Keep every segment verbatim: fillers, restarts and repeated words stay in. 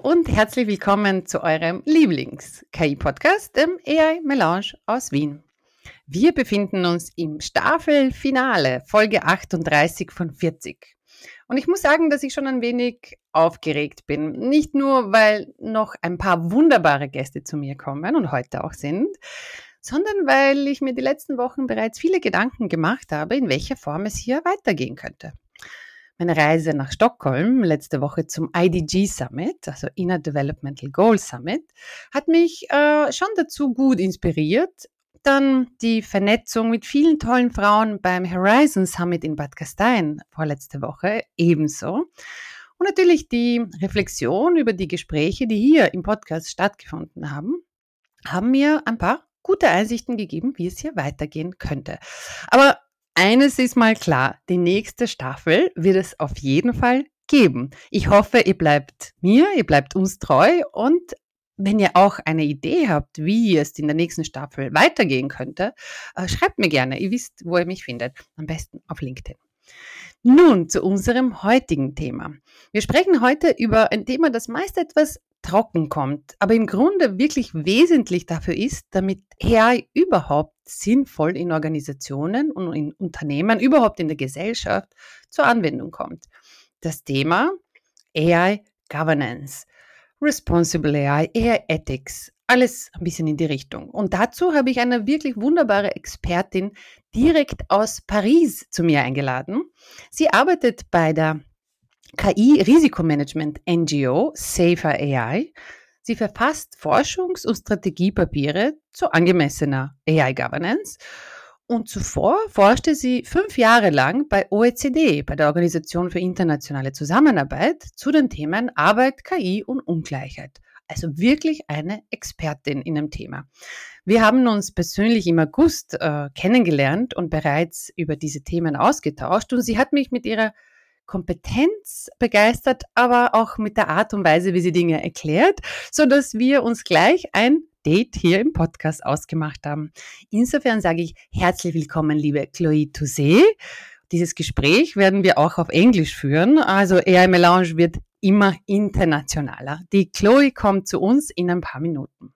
und herzlich willkommen zu eurem Lieblings-K I-Podcast, dem A I Melange aus Wien. Wir befinden uns im Staffelfinale, Folge achtunddreißig von vierzig. Und ich muss sagen, dass ich schon ein wenig aufgeregt bin. Nicht nur, weil noch ein paar wunderbare Gäste zu mir kommen und heute auch sind, sondern weil ich mir die letzten Wochen bereits viele Gedanken gemacht habe, in welcher Form es hier weitergehen könnte. Meine Reise nach Stockholm letzte Woche zum I D G Summit, also Inner Developmental Goals Summit, hat mich äh, schon dazu gut inspiriert. Dann die Vernetzung mit vielen tollen Frauen beim Horizon Summit in Bad Gastein vorletzte Woche ebenso. Und natürlich die Reflexion über die Gespräche, die hier im Podcast stattgefunden haben, haben mir ein paar gute Einsichten gegeben, wie es hier weitergehen könnte. Aber eines ist mal klar, die nächste Staffel wird es auf jeden Fall geben. Ich hoffe, ihr bleibt mir, ihr bleibt uns treu und wenn ihr auch eine Idee habt, wie es in der nächsten Staffel weitergehen könnte, schreibt mir gerne. Ihr wisst, wo ihr mich findet. Am besten auf LinkedIn. Nun zu unserem heutigen Thema. Wir sprechen heute über ein Thema, das meist etwas trocken kommt, aber im Grunde wirklich wesentlich dafür ist, damit A I überhaupt sinnvoll in Organisationen und in Unternehmen, überhaupt in der Gesellschaft zur Anwendung kommt. Das Thema A I Governance, Responsible A I, A I Ethics, alles ein bisschen in die Richtung. Und dazu habe ich eine wirklich wunderbare Expertin direkt aus Paris zu mir eingeladen. Sie arbeitet bei der K I-Risikomanagement N G O Safer A I. Sie verfasst Forschungs- und Strategiepapiere zu angemessener A I-Governance. Und zuvor forschte sie fünf Jahre lang bei O E C D, bei der Organisation für internationale Zusammenarbeit, zu den Themen Arbeit, K I und Ungleichheit. Also wirklich eine Expertin in dem Thema. Wir haben uns persönlich im August äh, kennengelernt und bereits über diese Themen ausgetauscht. Und sie hat mich mit ihrer Kompetenz begeistert, aber auch mit der Art und Weise, wie sie Dinge erklärt, sodass wir uns gleich ein Date hier im Podcast ausgemacht haben. Insofern sage ich herzlich willkommen, liebe Chloe Touzé. Dieses Gespräch werden wir auch auf Englisch führen, also A I Melange wird immer internationaler. Die Chloe kommt zu uns in ein paar Minuten.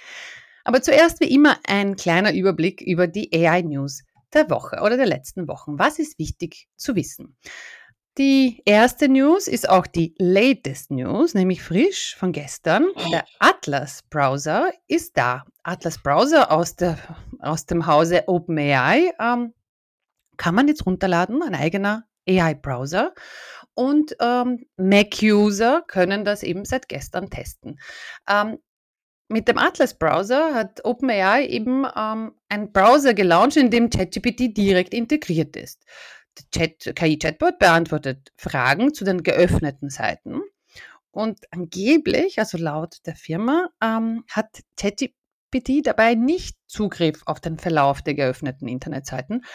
Aber zuerst wie immer ein kleiner Überblick über die A I-News der Woche oder der letzten Wochen. Was ist wichtig zu wissen? Die erste News ist auch die latest News, nämlich frisch von gestern. Der Atlas Browser ist da. Atlas Browser aus, der, aus dem Hause OpenAI ähm, kann man jetzt runterladen, ein eigener A I-Browser. Und ähm, Mac-User können das eben seit gestern testen. Ähm, mit dem Atlas Browser hat OpenAI eben ähm, einen Browser gelauncht, in dem ChatGPT direkt integriert ist. Der K I-Chatbot beantwortet Fragen zu den geöffneten Seiten und angeblich, also laut der Firma, ähm, hat ChatGPT dabei nicht Zugriff auf den Verlauf der geöffneten Internetseiten,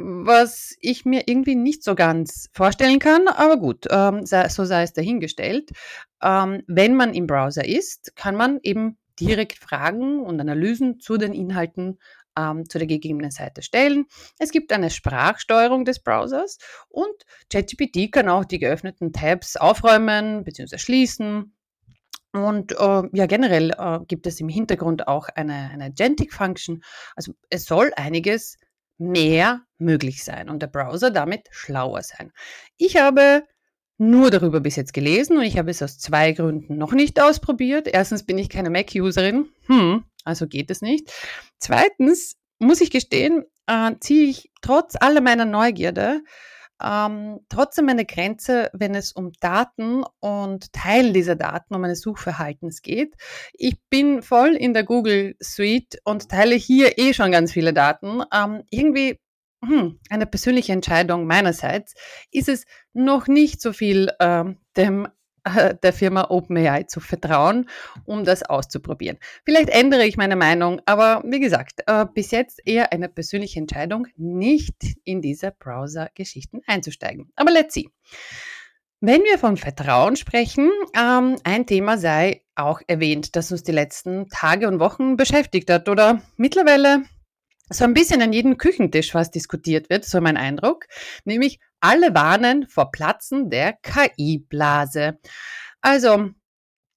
was ich mir irgendwie nicht so ganz vorstellen kann, aber gut, ähm, so sei es dahingestellt. Ähm, wenn man im Browser ist, kann man eben direkt Fragen und Analysen zu den Inhalten ähm, zu der gegebenen Seite stellen. Es gibt eine Sprachsteuerung des Browsers und ChatGPT kann auch die geöffneten Tabs aufräumen bzw. schließen. Und äh, ja, generell äh, gibt es im Hintergrund auch eine, eine Agentic-Function. Also es soll einiges mehr möglich sein und der Browser damit schlauer sein. Ich habe nur darüber bis jetzt gelesen und ich habe es aus zwei Gründen noch nicht ausprobiert. Erstens bin ich keine Mac-Userin, hm, also geht es nicht. Zweitens muss ich gestehen, äh, ziehe ich trotz aller meiner Neugierde ähm, trotzdem meine Grenze, wenn es um Daten und Teilen dieser Daten, um meines Suchverhaltens geht. Ich bin voll in der Google Suite und teile hier eh schon ganz viele Daten. Ähm, irgendwie Hm, eine persönliche Entscheidung meinerseits, ist es noch nicht so viel ähm, dem, äh, der Firma OpenAI zu vertrauen, um das auszuprobieren. Vielleicht ändere ich meine Meinung, aber wie gesagt, äh, bis jetzt eher eine persönliche Entscheidung, nicht in diese Browser-Geschichten einzusteigen. Aber let's see. Wenn wir von Vertrauen sprechen, ähm, ein Thema sei auch erwähnt, das uns die letzten Tage und Wochen beschäftigt hat oder mittlerweile so ein bisschen an jedem Küchentisch was diskutiert wird, so mein Eindruck, nämlich alle warnen vor Platzen der K I-Blase. Also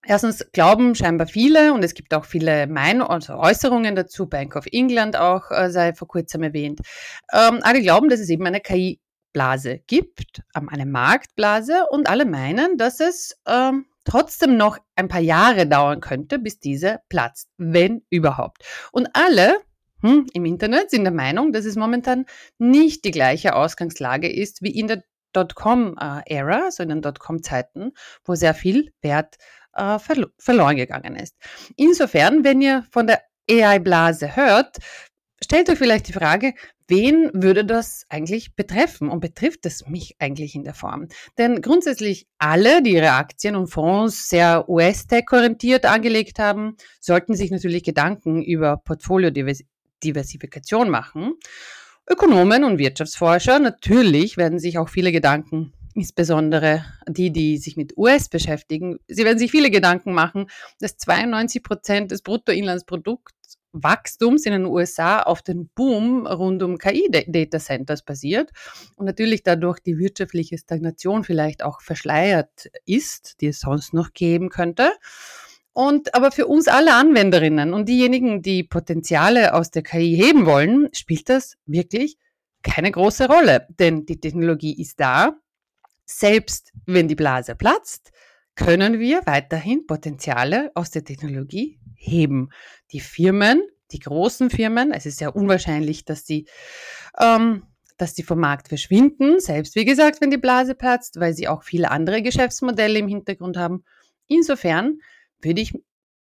Erstens glauben scheinbar viele, und es gibt auch viele Meinungen, also Äußerungen dazu, Bank of England auch, äh, sei vor kurzem erwähnt. Ähm, alle glauben, dass es eben eine K I-Blase gibt, ähm, eine Marktblase, und alle meinen, dass es ähm, trotzdem noch ein paar Jahre dauern könnte, bis diese platzt, wenn überhaupt. Und alle hm, im Internet sind der Meinung, dass es momentan nicht die gleiche Ausgangslage ist wie in der Dotcom-Ära, also in den Dotcom-Zeiten, wo sehr viel Wert äh, verlo- verloren gegangen ist. Insofern, wenn ihr von der A I-Blase hört, stellt euch vielleicht die Frage, wen würde das eigentlich betreffen und betrifft es mich eigentlich in der Form? Denn grundsätzlich alle, die ihre Aktien und Fonds sehr U S-Tech-orientiert angelegt haben, sollten sich natürlich Gedanken über Portfoliodiversifikation machen. Ökonomen und Wirtschaftsforscher, natürlich werden sich auch viele Gedanken, insbesondere die, die sich mit U S beschäftigen, sie werden sich viele Gedanken machen, dass zweiundneunzig Prozent des Bruttoinlandsproduktswachstums in den U S A auf den Boom rund um K I-Datacenters basiert und natürlich dadurch die wirtschaftliche Stagnation vielleicht auch verschleiert ist, die es sonst noch geben könnte. Und aber für uns alle Anwenderinnen und diejenigen, die Potenziale aus der K I heben wollen, spielt das wirklich keine große Rolle, denn die Technologie ist da. Selbst wenn die Blase platzt, können wir weiterhin Potenziale aus der Technologie heben. Die Firmen, die großen Firmen, es ist ja unwahrscheinlich, dass die, ähm, dass die vom Markt verschwinden, selbst wie gesagt, wenn die Blase platzt, weil sie auch viele andere Geschäftsmodelle im Hintergrund haben. Insofern würde ich,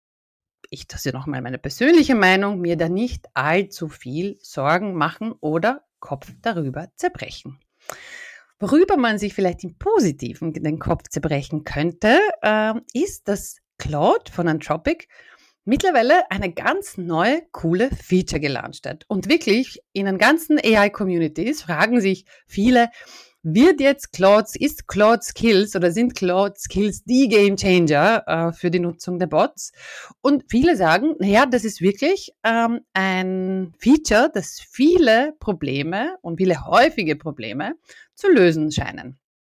ich das ist ja nochmal meine persönliche Meinung, mir da nicht allzu viel Sorgen machen oder Kopf darüber zerbrechen. Worüber man sich vielleicht im Positiven den Kopf zerbrechen könnte, äh, ist, dass Claude von Anthropic mittlerweile eine ganz neue, coole Feature gelauncht hat. Und wirklich in den ganzen A I-Communities fragen sich viele, wird jetzt Claude, ist Claude Skills oder sind Claude Skills die Game Changer äh, für die Nutzung der Bots? Und viele sagen, naja, das ist wirklich ähm, ein Feature, das viele Probleme und viele häufige Probleme zu lösen scheinen.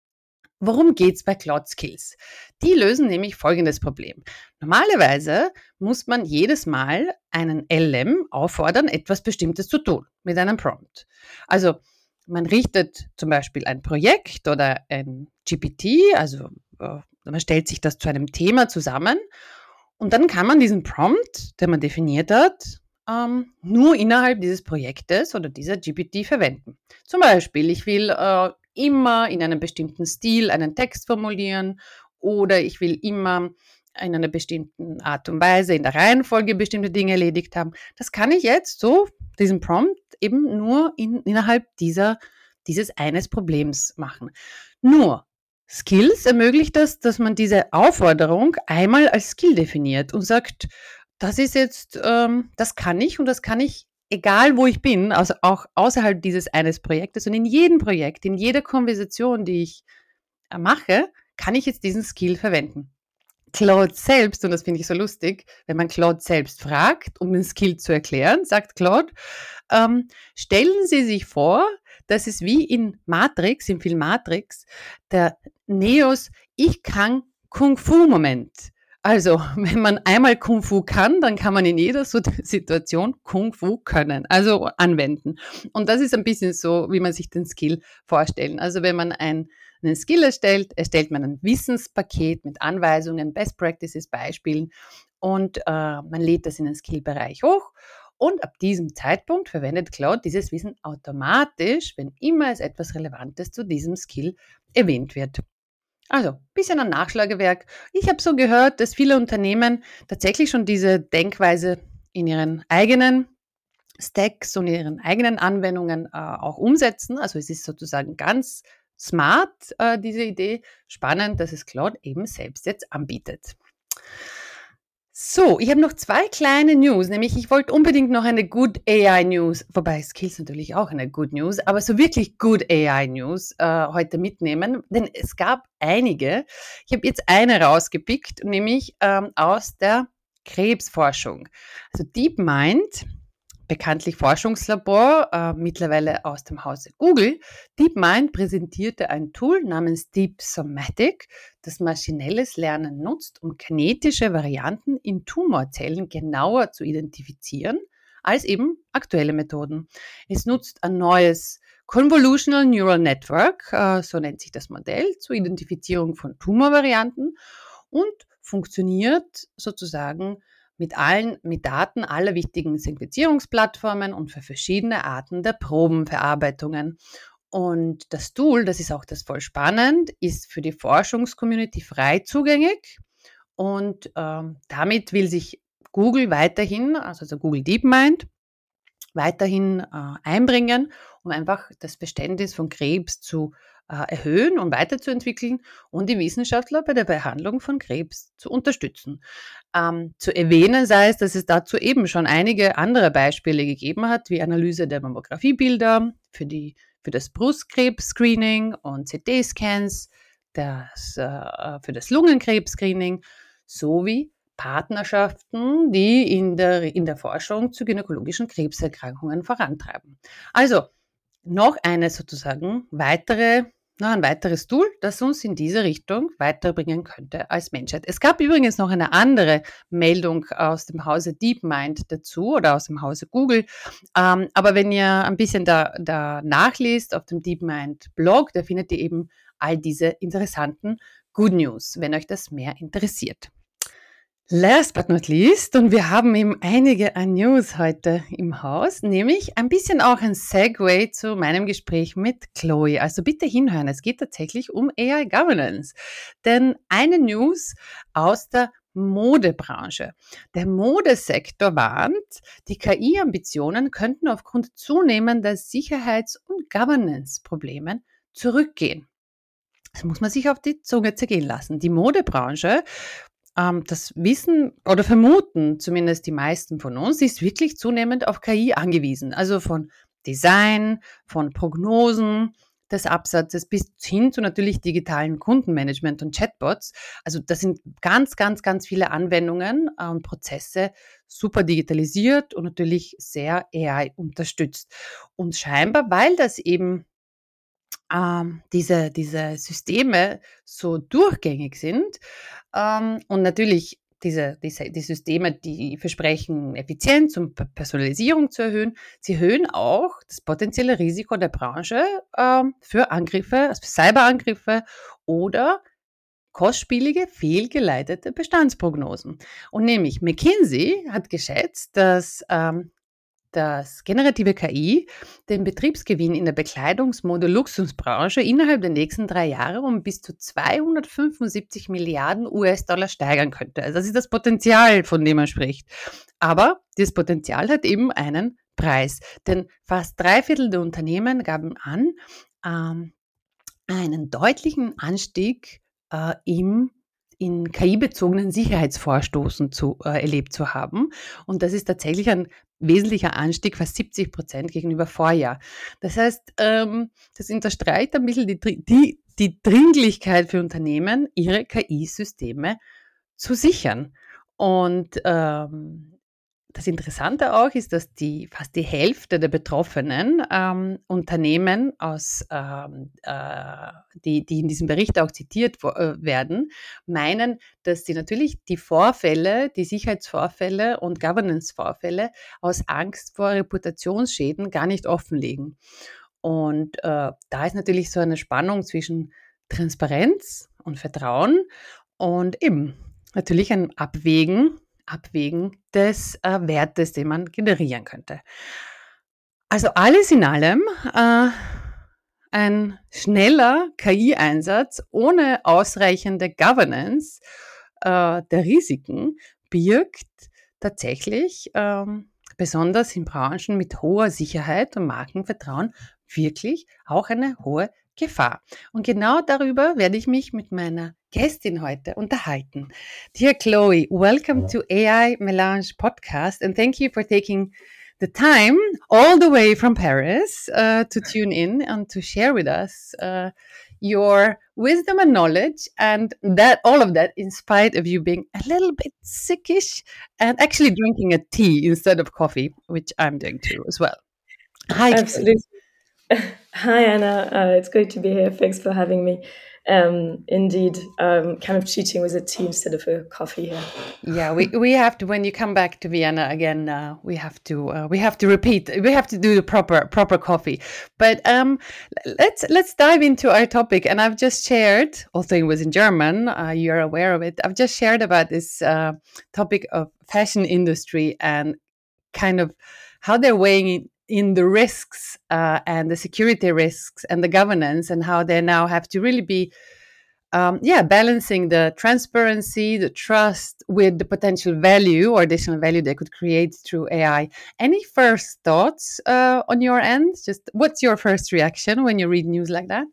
Worum geht's bei Claude Skills? Die lösen nämlich folgendes Problem. Normalerweise muss man jedes Mal einen L M auffordern, etwas Bestimmtes zu tun mit einem Prompt. Also man richtet zum Beispiel ein Projekt oder ein G P T, also äh, man stellt sich das zu einem Thema zusammen und dann kann man diesen Prompt, den man definiert hat, ähm, nur innerhalb dieses Projektes oder dieser G P T verwenden. Zum Beispiel, ich will äh, immer in einem bestimmten Stil einen Text formulieren oder ich will immer in einer bestimmten Art und Weise in der Reihenfolge bestimmte Dinge erledigt haben. Das kann ich jetzt so, diesen Prompt, eben nur in, innerhalb dieser, dieses eines Problems machen. Nur, Skills ermöglicht das, dass man diese Aufforderung einmal als Skill definiert und sagt, das ist jetzt, ähm, das kann ich und das kann ich, egal wo ich bin, also auch außerhalb dieses eines Projektes und in jedem Projekt, in jeder Konversation, die ich äh, mache, kann ich jetzt diesen Skill verwenden. Claude selbst, und das finde ich so lustig, wenn man Claude selbst fragt, um den Skill zu erklären, sagt Claude, ähm, stellen Sie sich vor, dass es wie in Matrix, im Film Matrix, der Neos Ich kann Kung-Fu-Moment. Also, wenn man einmal Kung Fu kann, dann kann man in jeder Situation Kung Fu können, also anwenden. Und das ist ein bisschen so, wie man sich den Skill vorstellen. Also, wenn man ein, einen Skill erstellt, erstellt man ein Wissenspaket mit Anweisungen, Best Practices, Beispielen und äh, man lädt das in den Skill-Bereich hoch. Und ab diesem Zeitpunkt verwendet Claude dieses Wissen automatisch, wenn immer es etwas Relevantes zu diesem Skill erwähnt wird. Also, bisschen ein Nachschlagewerk. Ich habe so gehört, dass viele Unternehmen tatsächlich schon diese Denkweise in ihren eigenen Stacks und ihren eigenen Anwendungen äh, auch umsetzen. Also es ist sozusagen ganz smart, äh, diese Idee. Spannend, dass es Claude eben selbst jetzt anbietet. So, ich habe noch zwei kleine News, nämlich ich wollte unbedingt noch eine Good A I News, wobei Skills natürlich auch eine Good News, aber so wirklich Good A I News äh, heute mitnehmen, denn es gab einige. Ich habe jetzt eine rausgepickt, nämlich ähm, aus der Krebsforschung. Also DeepMind bekanntlich Forschungslabor, äh, mittlerweile aus dem Hause Google. DeepMind präsentierte ein Tool namens Deep Somatic, das maschinelles Lernen nutzt, um kinetische Varianten in Tumorzellen genauer zu identifizieren als eben aktuelle Methoden. Es nutzt ein neues Convolutional Neural Network, äh, so nennt sich das Modell, zur Identifizierung von Tumorvarianten und funktioniert sozusagen mit allen, mit Daten aller wichtigen Sequenzierungsplattformen und für verschiedene Arten der Probenverarbeitungen. Und das Tool, das ist auch das voll spannend, ist für die Forschungscommunity frei zugänglich und ähm, damit will sich Google weiterhin, also Google DeepMind, weiterhin äh, einbringen, um einfach das Verständnis von Krebs zu äh, erhöhen und weiterzuentwickeln und die Wissenschaftler bei der Behandlung von Krebs zu unterstützen. Ähm, zu erwähnen sei es, dass es dazu eben schon einige andere Beispiele gegeben hat, wie Analyse der Mammografiebilder für, die, für das Brustkrebs-Screening und C T-Scans, das, äh, für das Lungenkrebs-Screening sowie Partnerschaften, die in der, in der Forschung zu gynäkologischen Krebserkrankungen vorantreiben. Also noch eine sozusagen weitere, noch ein weiteres Tool, das uns in diese Richtung weiterbringen könnte als Menschheit. Es gab übrigens noch eine andere Meldung aus dem Hause DeepMind dazu oder aus dem Hause Google. Ähm, aber wenn ihr ein bisschen da, da nachliest auf dem DeepMind Blog, da findet ihr eben all diese interessanten Good News, wenn euch das mehr interessiert. Last but not least, und wir haben eben einige an News heute im Haus, nämlich ein bisschen auch ein Segue zu meinem Gespräch mit Chloe. Also bitte hinhören, es geht tatsächlich um A I Governance. Denn eine News aus der Modebranche. Der Modesektor warnt, die K I-Ambitionen könnten aufgrund zunehmender Sicherheits- und Governance-Problemen zurückgehen. Das muss man sich auf die Zunge zergehen lassen. Die Modebranche, ähm, das wissen oder vermuten zumindest die meisten von uns, ist wirklich zunehmend auf K I angewiesen. Also von Design, von Prognosen des Absatzes bis hin zu natürlich digitalen Kundenmanagement und Chatbots. Also das sind ganz, ganz, ganz viele Anwendungen und ähm, Prozesse super digitalisiert und natürlich sehr A I unterstützt. Und scheinbar, weil das eben ähm, diese, diese Systeme so durchgängig sind ähm, und natürlich diese, diese, die Systeme, die versprechen, Effizienz und Personalisierung zu erhöhen, sie erhöhen auch das potenzielle Risiko der Branche ähm, für Angriffe, also für Cyberangriffe oder kostspielige, fehlgeleitete Bestandsprognosen. Und nämlich McKinsey hat geschätzt, dass ähm, dass generative K I den Betriebsgewinn in der Bekleidungsmode-Luxusbranche innerhalb der nächsten drei Jahre um bis zu zweihundertfünfundsiebzig Milliarden U S-Dollar steigern könnte. Also das ist das Potenzial, von dem man spricht. Aber dieses Potenzial hat eben einen Preis. Denn fast drei Viertel der Unternehmen gaben an, ähm, einen deutlichen Anstieg äh, im in K I-bezogenen Sicherheitsvorstoßen zu, äh, erlebt zu haben. Und das ist tatsächlich ein wesentlicher Anstieg, fast siebzig Prozent gegenüber Vorjahr. Das heißt, ähm, das unterstreicht ein bisschen die, die, die Dringlichkeit für Unternehmen, ihre K I-Systeme zu sichern. Und ähm, das Interessante auch ist, dass die fast die Hälfte der betroffenen ähm, Unternehmen, aus, ähm, äh, die, die in diesem Bericht auch zitiert äh, werden, meinen, dass sie natürlich die Vorfälle, die Sicherheitsvorfälle und Governance-Vorfälle aus Angst vor Reputationsschäden gar nicht offenlegen. Und äh, da ist natürlich so eine Spannung zwischen Transparenz und Vertrauen und eben natürlich ein Abwägen, Abwägen des äh, Wertes, den man generieren könnte. Also alles in allem äh, ein schneller K I-Einsatz ohne ausreichende Governance äh, der Risiken birgt tatsächlich ähm, besonders in Branchen mit hoher Sicherheit und Markenvertrauen wirklich auch eine hohe Gefahr. Und genau darüber werde ich mich mit meiner Gästin heute unterhalten. Dear Chloe, welcome to A I Melange podcast and thank you for taking the time all the way from Paris uh, to tune in and to share with us uh, your wisdom and knowledge, and that all of that in spite of you being a little bit sickish and actually drinking a tea instead of coffee, which I'm doing too as well. Hi, Kelly. Absolutely. Hi, Anna. Uh, it's great to be here. Thanks for having me. Um, indeed, um, kind of cheating with a tea instead of a coffee here. Yeah, we, we have to, when you come back to Vienna again, uh, we have to uh, we have to repeat, we have to do the proper proper coffee. But um, let's let's dive into our topic. And I've just shared, although it was in German, uh, you're aware of it. I've just shared about this uh, topic of fashion industry and kind of how they're weighing in, in the risks uh, and the security risks and the governance, and how they now have to really be um, yeah, balancing the transparency, the trust with the potential value or additional value they could create through A I. Any first thoughts uh, on your end? Just what's your first reaction when you read news like that?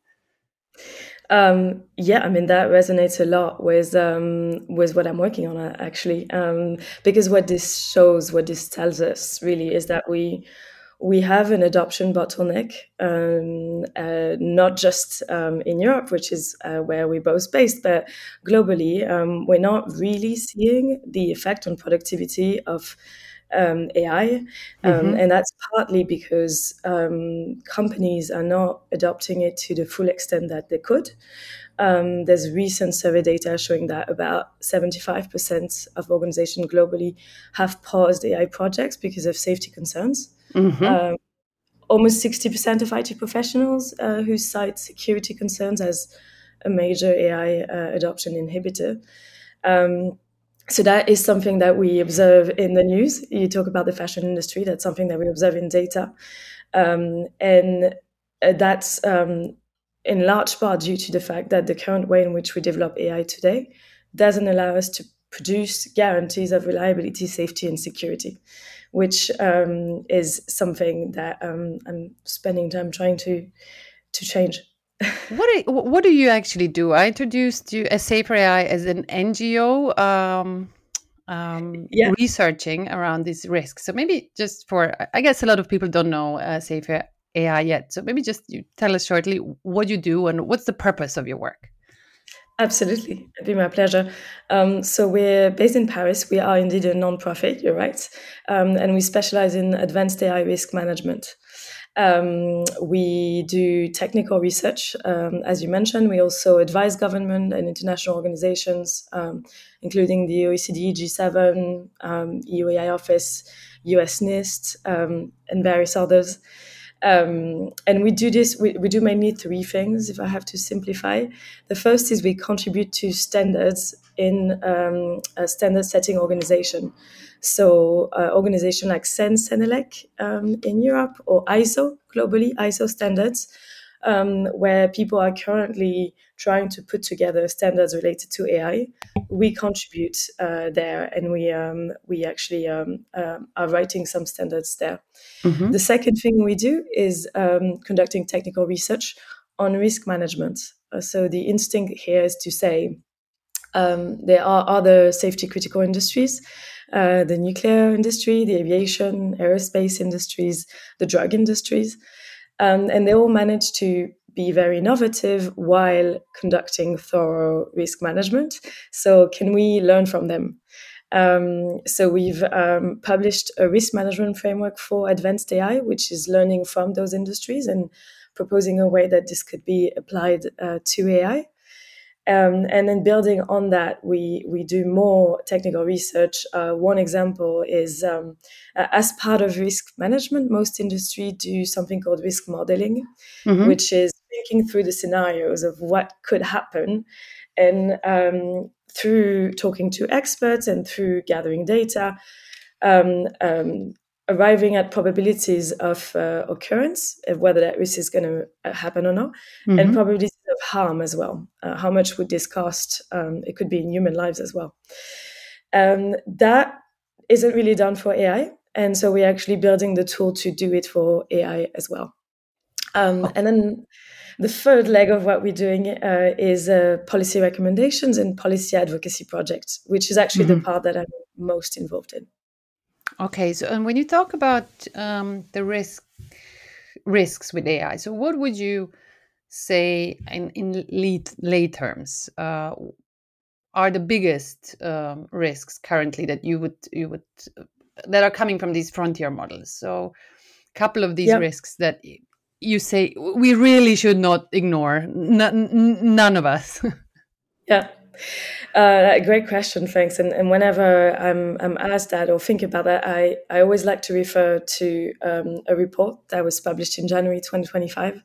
Um, yeah, I mean that resonates a lot with um, with what I'm working on uh, actually, um, because what this shows, what this tells us, really, is that we we have an adoption bottleneck, um, uh, not just um, in Europe, which is uh, where we're both based, but globally, um, we're not really seeing the effect on productivity of um, A I. Um, Mm-hmm. and that's partly because um, companies are not adopting it to the full extent that they could. Um, there's recent survey data showing that about seventy-five percent of organizations globally have paused A I projects because of safety concerns. Mm-hmm. Um, almost sixty percent of I T professionals uh, who cite security concerns as a major A I uh, adoption inhibitor. Um, so that is something that we observe in the news. You talk about the fashion industry. That's something that we observe in data. Um, and uh, that's um, in large part due to the fact that the current way in which we develop A I today doesn't allow us to produce guarantees of reliability, safety, and security, which um, is something that um, I'm spending time trying to to change. What do, what do you actually do? I introduced you as Safer A I as an N G O um, um, Yeah, researching around these risks. So maybe just for, I guess a lot of people don't know uh, Safer A I yet. So maybe just you tell us shortly what you do and what's the purpose of your work. absolutely. It'd be my pleasure. Um, so we're based in Paris. We are indeed a non-profit, you're right. Um, and we specialize in advanced A I risk management. Um, we do technical research, um, as you mentioned. We also advise government and international organizations, um, including the O E C D, G seven, um, E U A I Office, U S NIST, um, and various others. Um, and we do this, we, we do mainly three things, if I have to simplify. The first is we contribute to standards in um, a standard setting organization. So uh, organization like SENS, Senelec um, in Europe, or I S O globally, I S O standards, um, where people are currently trying to put together standards related to A I. We contribute uh, there, and we um, we actually um, uh, are writing some standards there. Mm-hmm. The second thing we do is um, conducting technical research on risk management. Uh, so the instinct here is to say um, there are other safety critical industries, uh, the nuclear industry, the aviation, aerospace industries, the drug industries, um, and they all manage to be very innovative while conducting thorough risk management. So can we learn from them? Um, so we've um, published a risk management framework for advanced A I, which is learning from those industries and proposing a way that this could be applied uh, to A I. Um, and then building on that, we we do more technical research. Uh, one example is um, uh, as part of risk management, most industry do something called risk modeling, Mm-hmm. which is thinking through the scenarios of what could happen, and um, through talking to experts and through gathering data, um, um, arriving at probabilities of uh, occurrence, of whether that risk is going to happen or not, Mm-hmm. and probabilities of harm as well. Uh, how much would this cost? Um, it could be in human lives as well. Um, that isn't really done for A I. And so we're actually building the tool to do it for A I as well. Um, Okay. and then the third leg of what we're doing uh, is uh, policy recommendations and policy advocacy projects, which is actually Mm-hmm. the part that I'm most involved in. Okay. So, and when you talk about um, the risk risks with A I, so what would you say in, in lead, lay terms, uh, are the biggest um, risks currently that you would you would uh, that are coming from these frontier models? So, a couple of these Yeah. risks that you say we really should not ignore. N- n- none of us. Yeah. Uh, great question, thanks. And, and whenever I'm, I'm asked that or think about that, I, I always like to refer to um, a report that was published in January twenty twenty-five.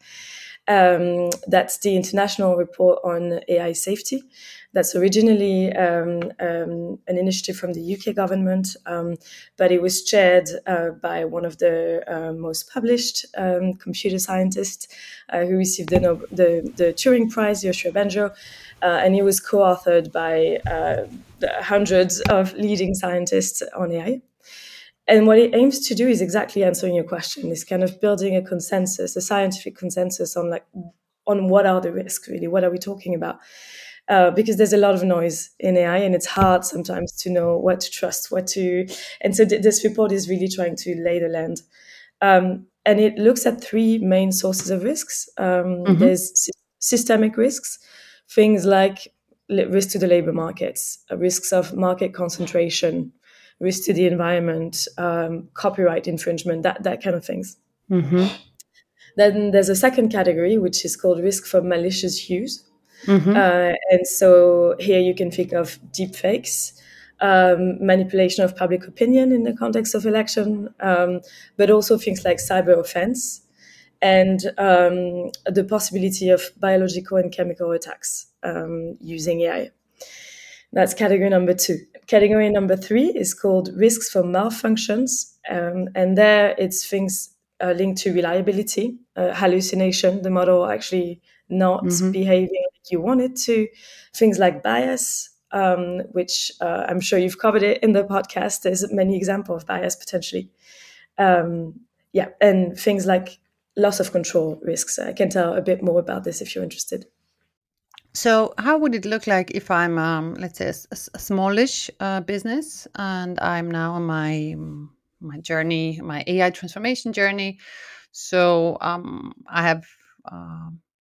Um, that's the International Report on A I Safety. That's originally um, um, an initiative from the U K government, um, but it was chaired uh, by one of the uh, most published um, computer scientists uh, who received the, no- the, the Turing Prize, Yoshua Bengio, uh, and it was co-authored by uh, hundreds of leading scientists on A I. And what it aims to do is exactly answering your question, is kind of building a consensus, a scientific consensus on like on what are the risks, really, what are we talking about? Uh, because there's a lot of noise in A I, and it's hard sometimes to know what to trust, what to. And so th- this report is really trying to lay the land, um, and it looks at three main sources of risks. Um, mm-hmm. There's sy- systemic risks, things like li- risk to the labor markets, uh, risks of market concentration, risk to the environment, um, copyright infringement, that that kind of things. Mm-hmm. Then there's a second category, which is called risk for malicious use. Mm-hmm. Uh, and so here you can think of deepfakes, um, manipulation of public opinion in the context of election, um, but also things like cyber offense and um, the possibility of biological and chemical attacks um, using A I. That's category number two. Category number three is called risks for malfunctions. Um, and there it's things uh, linked to reliability, uh, hallucination, the model actually not mm-hmm. behaving like you want it to, things like bias, um, which uh, I'm sure you've covered it in the podcast. There's many examples of bias potentially. Um, yeah, and things like loss of control risks. I can tell a bit more about this if you're interested. So how would it look like if I'm, um, let's say, a, a smallish uh, business and I'm now on my my journey, my A I transformation journey? So um, I have uh,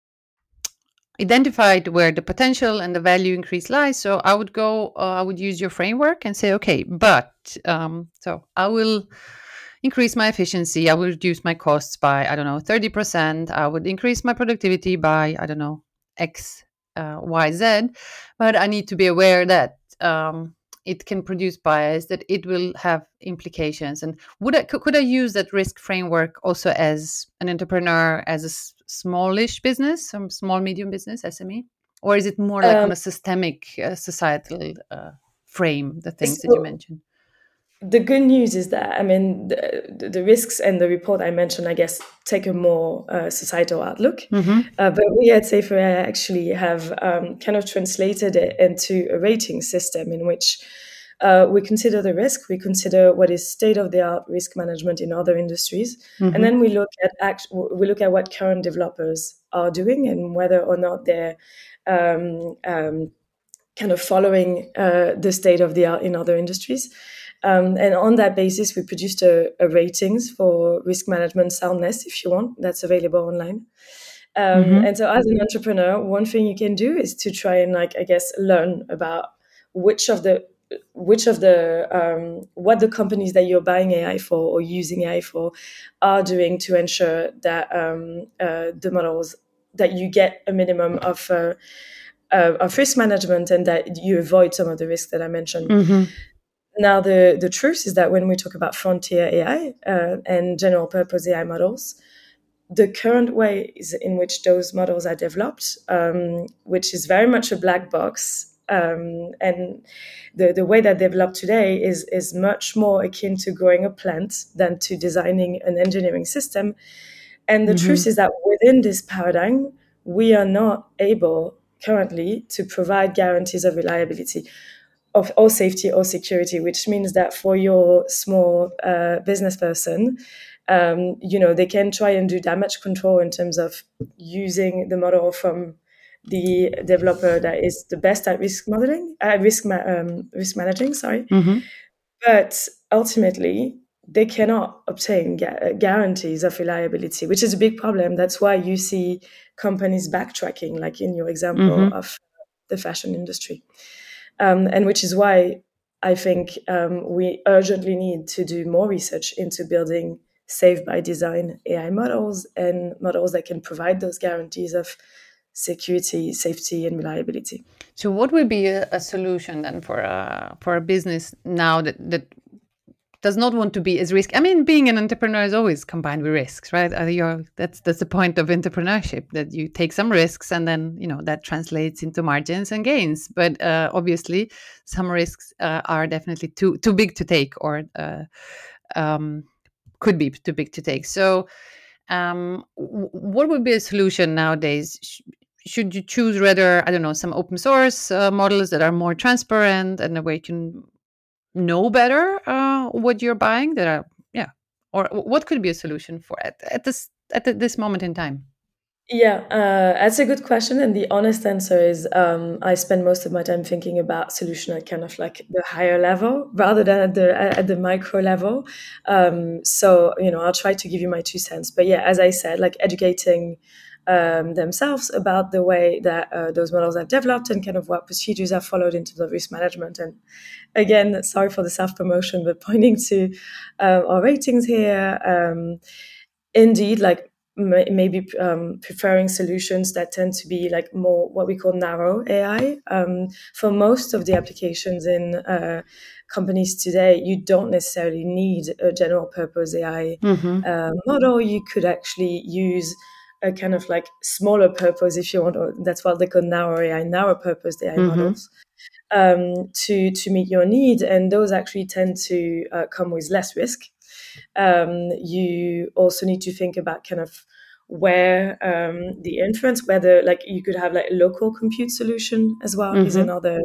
identified where the potential and the value increase lies. So I would go, uh, I would use your framework and say, okay, but um, so I will increase my efficiency. I will reduce my costs by, I don't know, thirty percent. I would increase my productivity by, I don't know, X. Uh, Y Z, but I need to be aware that um, it can produce bias, that it will have implications. And would I, could I use that risk framework also as an entrepreneur, as a s- smallish business, some small, medium business, S M E? Or is it more like um, on a systemic, uh, societal uh, frame, the things so- that you mentioned? The good news is that, I mean, the, the risks and the report I mentioned, I guess, take a more uh, societal outlook. Mm-hmm. Uh, but we at Safer A I actually have um, kind of translated it into a rating system in which uh, we consider the risk, we consider what is state-of-the-art risk management in other industries, mm-hmm. and then we look at act- we look at what current developers are doing and whether or not they're um, um, kind of following uh, the state-of-the-art in other industries. Um, and on that basis, we produced a, a ratings for risk management soundness, if you want. That's available online. Um, mm-hmm. And so as an entrepreneur, one thing you can do is to try and, like, I guess, learn about which of the, which of the, um, what the companies that you're buying A I for or using A I for are doing to ensure that um, uh, the models, that you get a minimum of, uh, uh, of risk management and that you avoid some of the risks that I mentioned. Mm-hmm. Now, the, the truth is that when we talk about frontier A I uh, and general purpose A I models, the current ways in which those models are developed, um, which is very much a black box, um, and the, the way that they're developed today is, is much more akin to growing a plant than to designing an engineering system. And the mm-hmm. truth is that within this paradigm, we are not able currently to provide guarantees of reliability, of or safety or security, which means that for your small uh, business person, um, you know, they can try and do damage control in terms of using the model from the developer that is the best at risk modeling, uh, risk ma- um, risk managing. Sorry, mm-hmm. But ultimately, they cannot obtain gu- guarantees of reliability, which is a big problem. That's why you see companies backtracking, like in your example Mm-hmm. of the fashion industry. Um, and which is why I think um, we urgently need to do more research into building safe by design A I models and models that can provide those guarantees of security, safety, and reliability. So, what would be a, a solution then for a for a business now that that does not want to be as risky? I mean, being an entrepreneur is always combined with risks, right? Uh, you're, that's that's the point of entrepreneurship, that you take some risks and then you know that translates into margins and gains. But uh, obviously, some risks uh, are definitely too too big to take, or uh, um, could be too big to take. So, um, w- what would be a solution nowadays? Sh- should you choose rather, I don't know, some open source uh, models that are more transparent and where you can know better uh, what you're buying, that are, yeah, or w- what could be a solution for it at this at the, this moment in time? Yeah, uh, that's a good question. And the honest answer is um, I spend most of my time thinking about solution at kind of like the higher level rather than at the at the micro level. Um, so, you know, I'll try to give you my two cents. But yeah, as I said, like educating um, themselves about the way that uh, those models have developed and kind of what procedures are followed in terms of risk management. And again, sorry for the self-promotion, but pointing to uh, our ratings here, um, indeed, like maybe um, preferring solutions that tend to be like more what we call narrow A I. Um, for most of the applications in uh, companies today, you don't necessarily need a general purpose A I Mm-hmm. uh, model. You could actually use a kind of like smaller purpose, if you want, or that's what they call narrow A I, narrow purpose A I Mm-hmm. models. Um, to to meet your need, and those actually tend to uh, come with less risk. Um, you also need to think about kind of where um, the inference, whether like you could have like a local compute solution as well, is Mm-hmm. another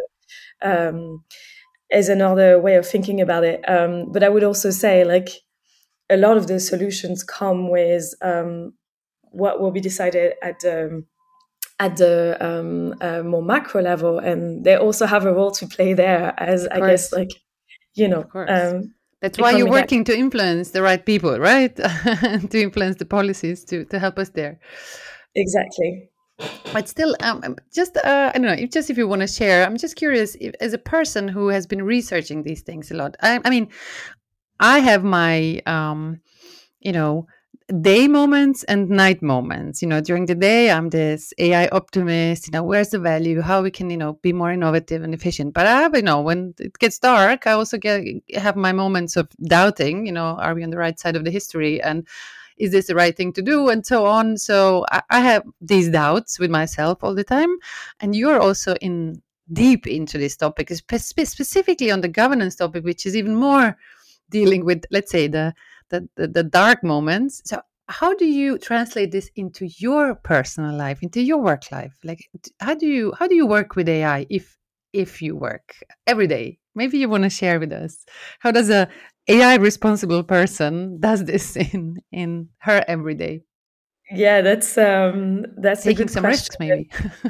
um, is another way of thinking about it. Um, but I would also say like a lot of those solutions come with um, what will be decided at the at the um, uh, more macro level, and they also have a role to play there as Of I guess course, like you know of course. um, That's why you're economic working to influence the right people, right? To influence the policies to to help us there. exactly. But still, um, um, just uh, I don't know, if just if you want to share, I'm just curious, if, as a person who has been researching these things a lot. I, I mean, I have my um, you know, day moments and night moments. You know, during the day, I'm this A I optimist. You know, where's the value? How we can, you know, be more innovative and efficient. But I have, you know, when it gets dark, I also get have my moments of doubting. You know, are we on the right side of the history? And is this the right thing to do? And so on. So I, I have these doubts with myself all the time. And you're also in deep into this topic, spe- specifically on the governance topic, which is even more dealing with, let's say, the the, the, the dark moments. So how do you translate this into your personal life, into your work life? Like, how do you how do you work with A I if if you work every day? Maybe you want to share with us, how does a A I responsible person does this in in her everyday? Yeah, that's um, that's a Taking good some question. risks, maybe.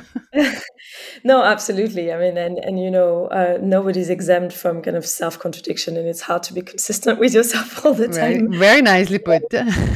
No, absolutely. I mean, and and you know, uh, nobody's exempt from kind of self contradiction, and it's hard to be consistent with yourself all the Very time. very nicely put.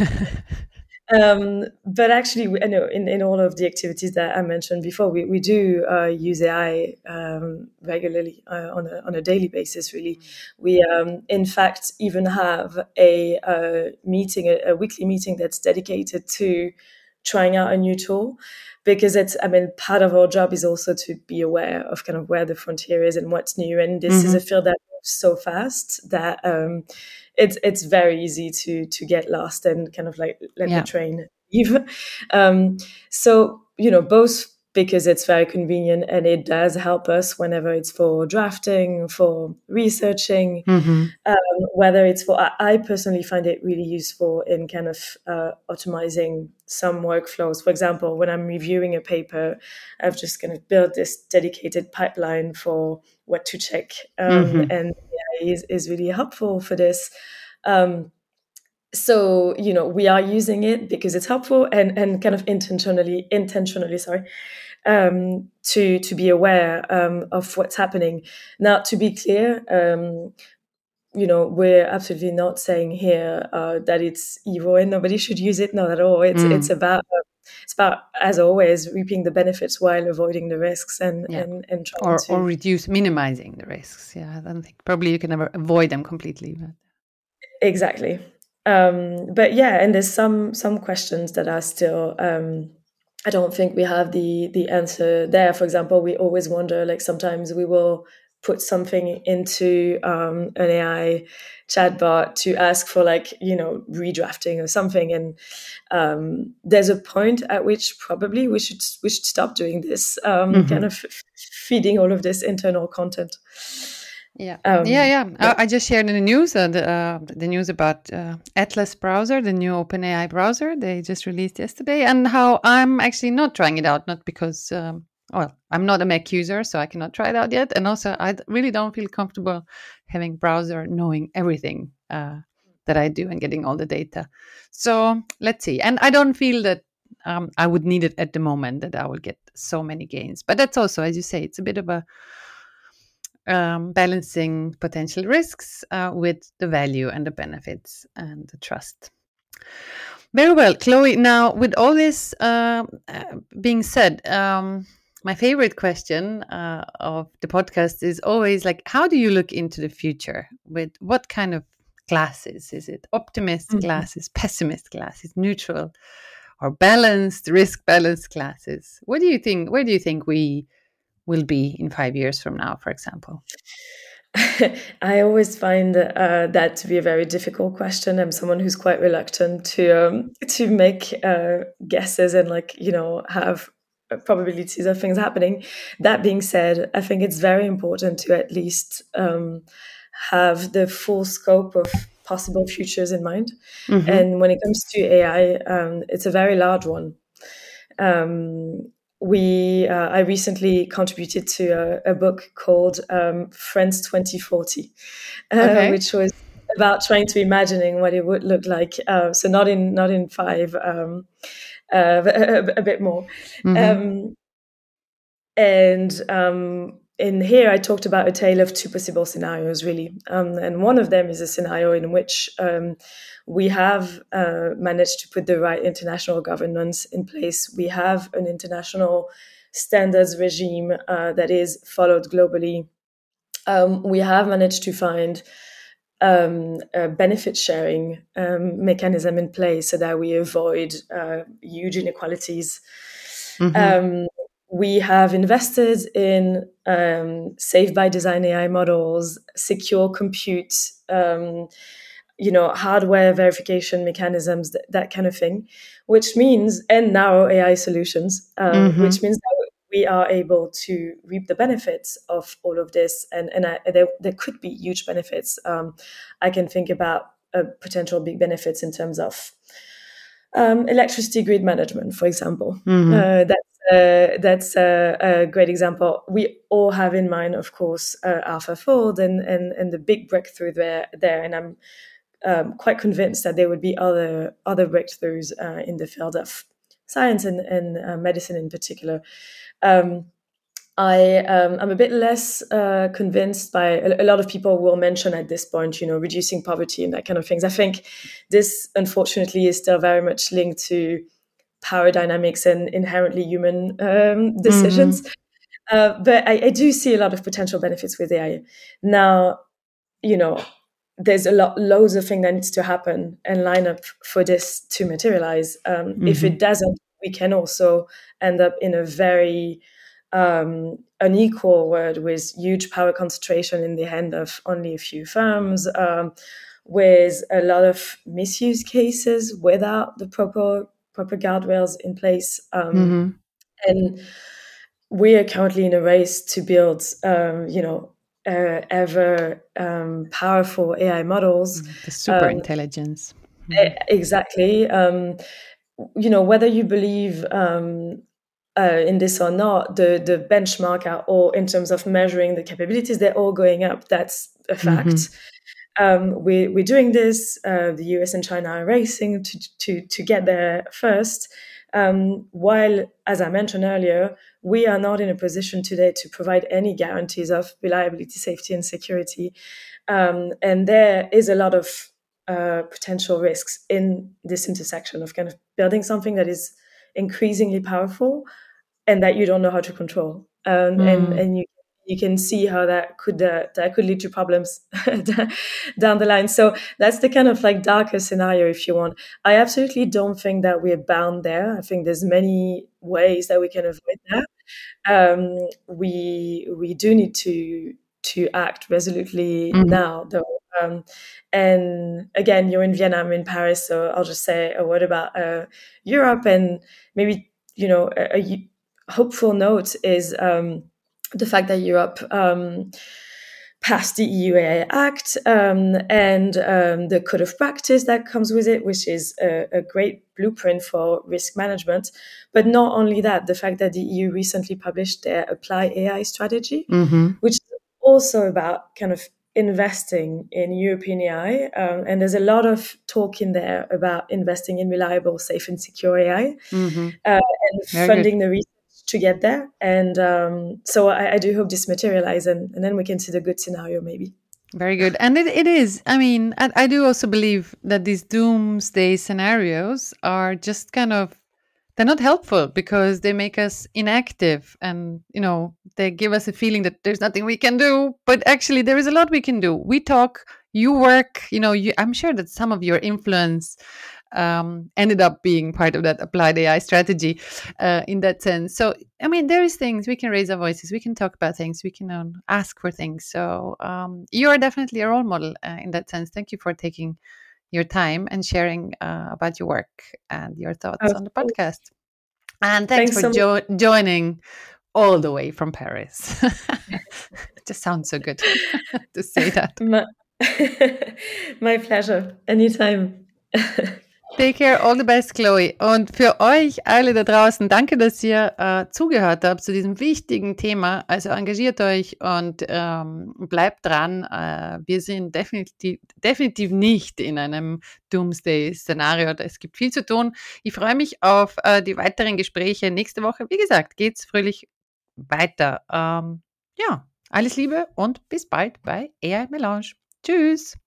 Um, but actually, we, I know in, in all of the activities that I mentioned before, we, we do uh, use A I um, regularly uh, on a on a daily basis. Really, we um, in fact even have a uh, meeting, a, a weekly meeting that's dedicated to trying out a new tool, because it's, I mean, part of our job is also to be aware of kind of where the frontier is and what's new. And this is a Mhm. field that moves so fast that um, it's it's very easy to to get lost and kind of like let the Yeah. train leave. Um, so you know, both because it's very convenient and it does help us whenever it's for drafting, for researching, Mhm. um, whether it's for, I, I personally find it really useful in kind of uh, optimizing some workflows. For example, when I'm reviewing a paper, I've just kind of built this dedicated pipeline for what to check. Um, Mhm. and A I is, is really helpful for this. Um, so, you know, we are using it because it's helpful and, and kind of intentionally, intentionally, sorry, um, to, to be aware um, of what's happening. Now, to be clear, um, you know, we're absolutely not saying here uh, that it's evil and nobody should use it. Not at all. It's Mm. it's about uh, it's about, as always, reaping the benefits while avoiding the risks and Yeah. and, and trying Or to or reduce, minimizing the risks. Yeah, I don't think probably you can never avoid them completely. But exactly. Um, but yeah, and there's some some questions that are still. Um, I don't think we have the the answer there. For example, we always wonder. Like sometimes we will put something into um, an A I chatbot to ask for like, you know, redrafting or something, and um, there's a point at which probably we should we should stop doing this, um, Mhm. kind of f- feeding all of this internal content. yeah, Um, yeah, yeah. yeah. I, I just shared in the news uh, the uh, the news about uh, Atlas browser, the new OpenAI browser they just released yesterday, and how I'm actually not trying it out, not because. Um, well, I'm not a Mac user, so I cannot try it out yet. And also, I d- really don't feel comfortable having browser knowing everything uh, that I do and getting all the data. So let's see. And I don't feel that um, I would need it at the moment, that I will get so many gains. But that's also, as you say, it's a bit of a um, balancing potential risks uh, with the value and the benefits and the trust. Very well, Chloe. Now, with all this uh, uh, being said, um, my favorite question uh, of the podcast is always like, how do you look into the future? With what kind of glasses? Is it optimist Mhm. glasses, pessimist glasses, neutral, or balanced, risk balanced glasses? What do you think? Where do you think we will be in five years from now, for example? I always find uh, that to be a very difficult question. I'm someone who's quite reluctant to um, to make uh, guesses and like you know have probabilities of things happening. That being said, I think it's very important to at least um, have the full scope of possible futures in mind. Mm-hmm. And when it comes to A I, um, it's a very large one. Um, we uh, I recently contributed to a, a book called um, Friends twenty forty, uh, Okay. which was about trying to imagining what it would look like. Uh, so not in not in five, um, uh, a, a bit more. Mm-hmm. Um, and um, in here, I talked about a tale of two possible scenarios, really. Um, and one of them is a scenario in which um, we have uh, managed to put the right international governance in place. We have an international standards regime uh, that is followed globally. Um, we have managed to find um, a benefit sharing um, mechanism in place so that we avoid uh, huge inequalities. Mm-hmm. Um, we have invested in um, safe by design A I models, secure compute, um, you know, hardware verification mechanisms, that, that kind of thing, which means, and now A I solutions, um, Mm-hmm. which means that we are able to reap the benefits of all of this. And, and I, there, there could be huge benefits. Um, I can think about uh, potential big benefits in terms of um, electricity grid management, for example. Mm-hmm. Uh, that's uh, that's a, a great example. We all have in mind, of course, uh, AlphaFold and, and and the big breakthrough there. There, and I'm um, quite convinced that there would be other other breakthroughs uh, in the field of science and, and uh, medicine in particular. Um, I um, I'm a bit less uh, convinced by a, a lot of people will mention at this point, you know, reducing poverty and that kind of things. I think this, unfortunately, is still very much linked to power dynamics and inherently human um, decisions. Mm-hmm. Uh, but I, I do see a lot of potential benefits with A I. Now, you know, there's a lot, loads of things that needs to happen and line up for this to materialize. Um, mm-hmm. If it doesn't, we can also end up in a very um, unequal world with huge power concentration in the hand of only a few firms, um, with a lot of misuse cases without the proper proper guardrails in place. Um, mm-hmm. And we are currently in a race to build, um, you know, uh, ever um, powerful A I models. The super um, intelligence. Mm-hmm. Exactly. Um, you know, whether you believe um, uh, in this or not, the the benchmark are all, in terms of measuring the capabilities, they're all going up. That's a fact. Mm-hmm. Um, we, we're doing this. Uh, the U S and China are racing to to to get there first. Um, while, as I mentioned earlier, we are not in a position today to provide any guarantees of reliability, safety, and security. Um, and there is a lot of uh, potential risks in this intersection of kind of building something that is increasingly powerful and that you don't know how to control. Um, mm. And and you you can see how that could uh, that could lead to problems down the line. So that's the kind of like darker scenario, if you want. I absolutely don't think that we're bound there. I think there's many ways that we can avoid that. Um, we we do need to to act resolutely mm-hmm. now, though. Um, and again, you're in Vienna, I'm in Paris, so I'll just say a word about uh, Europe, and maybe, you know, a, a hopeful note is um, the fact that Europe um, passed the E U A I Act um, and um, the code of practice that comes with it, which is a, a great blueprint for risk management. But not only that, the fact that the E U recently published their Apply A I strategy, mm-hmm. which is also about kind of investing in European A I. Um, and there's a lot of talk in there about investing in reliable, safe and secure A I mm-hmm. uh, and Very funding good. the research to get there. And um, so I, I do hope this materializes, and, and then we can see the good scenario maybe. Very good. And it, it is. I mean, I, I do also believe that these doomsday scenarios are just kind of, they're not helpful because they make us inactive, and, you know, they give us a feeling that there's nothing we can do, but actually there is a lot we can do. We talk, you work, you know, you, I'm sure that some of your influence um, ended up being part of that applied A I strategy uh, in that sense. So, I mean, there is things, we can raise our voices, we can talk about things, we can um, ask for things. So um, you are definitely a role model uh, in that sense. Thank you for taking your time and sharing uh, about your work and your thoughts oh, on the podcast. And thanks, thanks for so jo- joining all the way from Paris. It just sounds so good to say that. My, my pleasure. Anytime. Take care, all the best, Chloe. Und für euch alle da draußen, danke, dass ihr äh, zugehört habt zu diesem wichtigen Thema. Also engagiert euch und ähm, bleibt dran. Äh, wir sind definitiv, definitiv nicht in einem Doomsday-Szenario. Es gibt viel zu tun. Ich freue mich auf äh, die weiteren Gespräche nächste Woche. Wie gesagt, geht's fröhlich weiter. Ähm, ja, alles Liebe und bis bald bei A I Melange. Tschüss.